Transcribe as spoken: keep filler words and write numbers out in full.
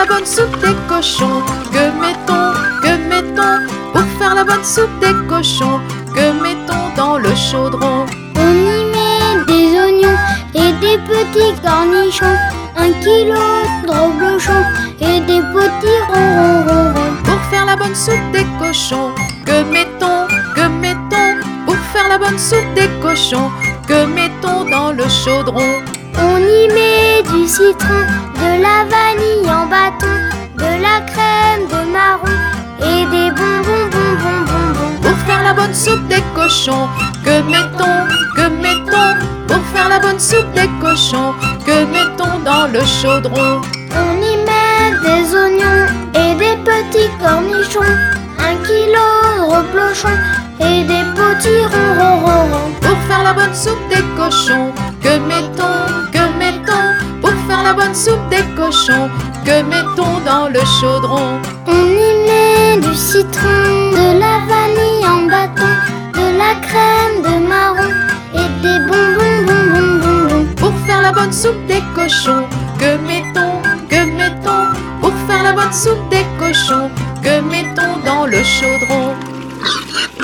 bonne soupe des cochons? Que mettons, que mettons pour faire la bonne soupe des cochons? Que mettons dans le chaudron? On y met des oignons et des petits cornichons, un kilo de reblochon et des petits ronrons. Pour faire la bonne soupe des cochons, que mettons, que mettons pour faire la bonne soupe des cochons? Que mettons dans le chaudron? On y met du citron, de la vanille en bâton, de la crème de marron et des bonbons, bonbons, bonbons. Pour faire la bonne soupe des cochons, que mettons, que mettons pour faire la bonne soupe des cochons? Que mettons dans le chaudron? On y met des oignons et des petits cornichons, un kilo de reblochon et des petits ronrons. Pour faire la bonne soupe des cochons, que mettons, que mettons pour faire la bonne soupe des cochons? Que mettons dans le chaudron? On y met du citron, de la vanille en bâton, de la crème de marron et des bonbons, bonbons, bonbons. Pour faire la bonne soupe des cochons, que mettons, que mettons pour faire la bonne soupe des cochons? Que mettons dans le chaudron?